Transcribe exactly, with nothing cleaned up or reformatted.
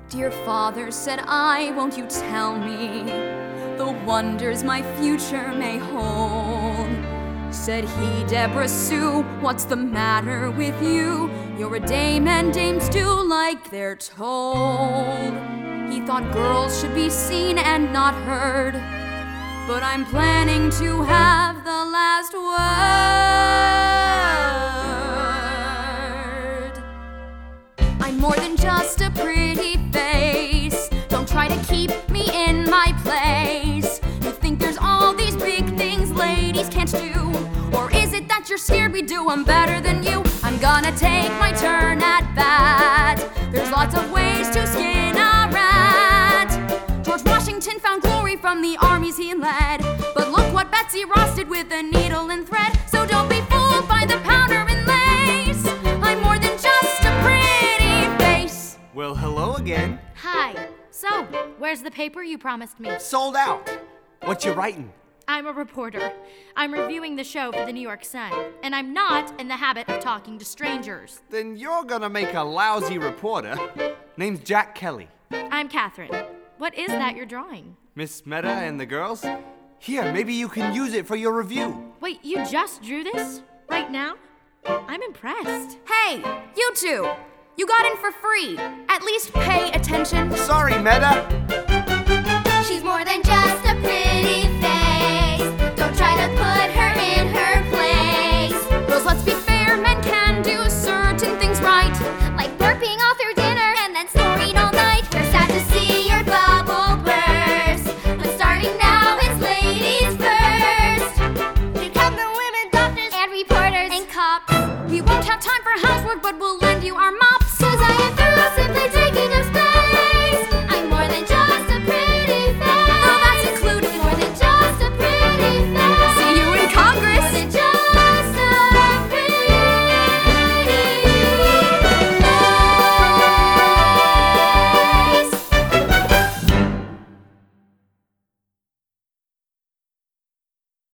Dear father, said I, won't you tell me the wonders my future may hold? Said he, Deborah Sue, what's the matter with you? You're a dame and dames do like they're told. He thought girls should be seen and not heard, but I'm planning to have the last word. I'm more than just a pretty face. Don't try to keep me in my place. You think there's all these big things ladies can't do, or is it that you're scared we do them better than you? I'm gonna take my turn at bat. There's lots of ways to skin a rat. George Washington found glory from the armies he led, but look what Betsy Ross did with a needle and thread. So don't be fooled by the powder and lace. I'm more than just a pretty face. Well, hello again. Hi. So, where's the paper you promised me? Sold out. What you writing? I'm a reporter. I'm reviewing the show for the New York Sun, and I'm not in the habit of talking to strangers. Then you're gonna make a lousy reporter. Name's Jack Kelly. I'm Catherine. What is that you're drawing? Miss Meta and the girls? Here, maybe you can use it for your review. Wait, you just drew this? Right now? I'm impressed. Hey, you two! You got in for free. At least pay attention. Sorry, Meta. She's more than just a pretty face. Don't try to put her in her place. Girls, let's be fair, men can do certain things right, like burping all through dinner and then snoring all night. We're sad to see your bubble burst, but starting now is ladies first. You come the women doctors and reporters and cops. We won't have time for housework, but we'll lend you our mops. 'Cause I am